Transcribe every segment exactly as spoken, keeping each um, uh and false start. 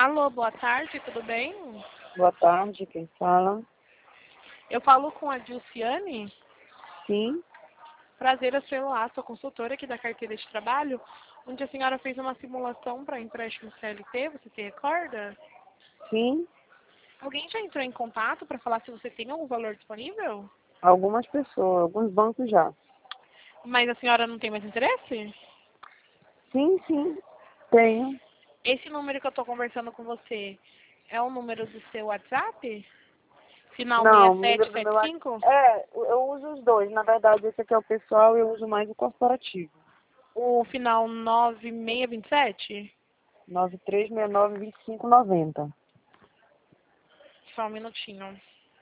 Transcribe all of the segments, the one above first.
Alô, boa tarde, tudo bem? Boa tarde, quem fala? Eu falo com a Dilciane. Sim, Prazer, eu sou a sua consultora aqui da carteira de trabalho, onde a senhora fez uma simulação para empréstimo C L T, você se recorda? sim. Alguém já entrou em contato para falar se você tem algum valor disponível? Algumas pessoas, alguns bancos já. Mas a senhora não tem mais interesse? Sim, sim, tenho. Esse número que eu estou conversando com você é o número do seu WhatsApp? Final Não, seis o sete número do sete meu WhatsApp. cinco? É, eu uso os dois. Na verdade, esse aqui é o pessoal e eu uso mais o corporativo. O final nove seis dois sete? nove três seis nove, dois cinco nove zero. Só um minutinho.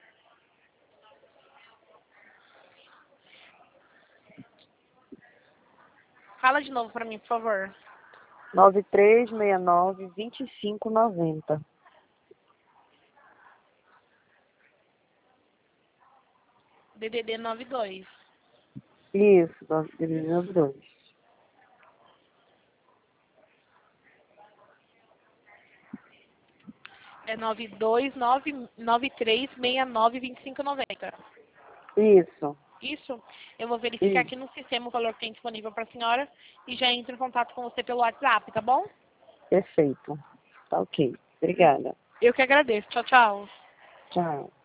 Fala de novo para mim, por favor. nove três seis nove, dois cinco nove zero. D D D noventa e dois. Isso, nove dois. É nove dois nove nove três seis nove dois cinco nove zero. Isso, Isso? Eu vou verificar isso. aqui no sistema o valor que tem disponível para a senhora e já entro em contato com você pelo WhatsApp, tá bom? Perfeito. Tá ok. Obrigada. Eu que agradeço. Tchau, tchau. Tchau.